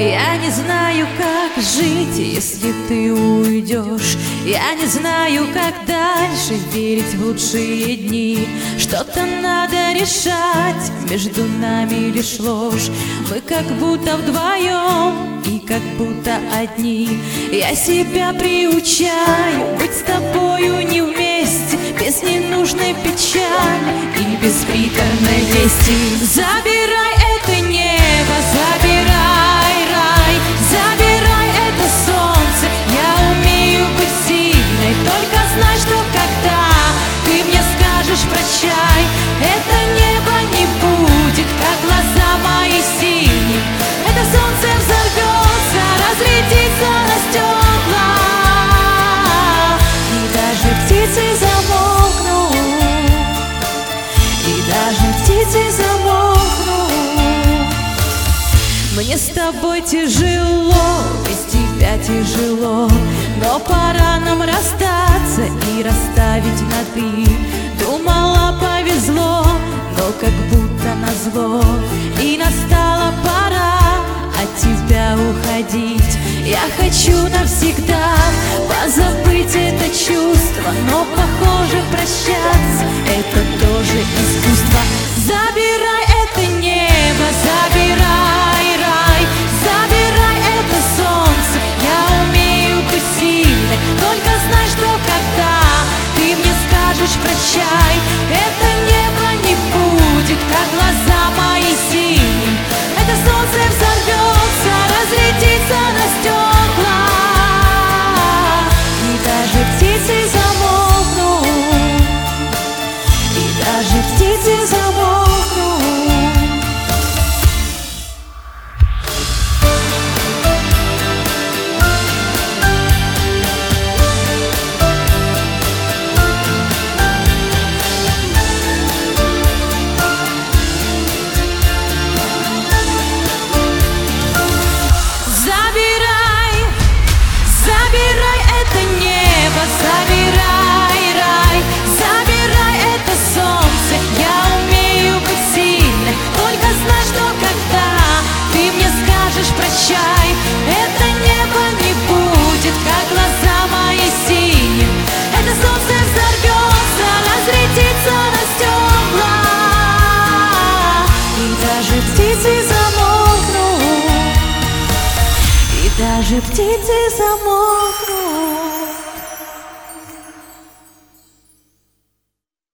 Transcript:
Я не знаю, как жить, если ты уйдешь. Я не знаю, как дальше верить в лучшие дни. Что-то надо решать, между нами лишь ложь. Мы как будто вдвоем и как будто одни. Я себя приучаю быть с тобою не вместе, без ненужной печали и без приторной вести. Забирай это небо, забирай рай, забирай это солнце. Я умею быть сильной, только знай, что когда ты мне скажешь прощай, это небо не будет, как глаза мои синие. Это солнце взорвется, разлетится на стекла, и даже птицы замолкнут, и даже птицы замолкнут. Мне с тобой тяжело, без тебя тяжело, но пора нам расстаться и расставить на «ты». Думала, повезло, но как будто назло, и настала пора от тебя уходить. Я хочу навсегда позабыть это чувство, но, похоже, прощаться — это тоже искусство. Забирай это небо, забирай рай, забирай это солнце. Я умею быть сильной, только знай, что когда ты мне скажешь прощай, это небо не будет, как глаза мои синие. Это солнце взорвется, разлетится на стекла, и даже птицы замолкнут, и даже птицы замолкнут. Прощай, это небо не будет, как глаза мои синие. Это солнце взорвется, разлетится на стекла, и даже птицы замолкнут, и даже птицы замолкнут.